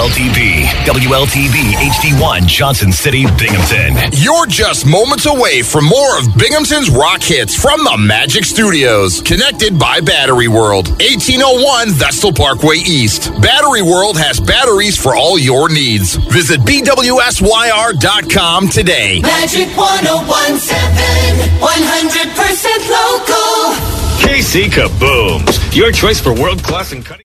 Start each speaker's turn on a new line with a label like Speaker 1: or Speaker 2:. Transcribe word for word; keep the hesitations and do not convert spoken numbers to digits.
Speaker 1: L T B. W L T B H D one, Johnson City, Binghamton.
Speaker 2: You're just moments away from more of Binghamton's rock hits from the Magic Studios. Connected by Battery World. eighteen oh one Vestal Parkway East. Battery World has batteries for all your needs. Visit B W S Y R dot com today.
Speaker 3: Magic one oh one point seven, one hundred percent local.
Speaker 1: K C Kabooms, your choice for world-class and cutting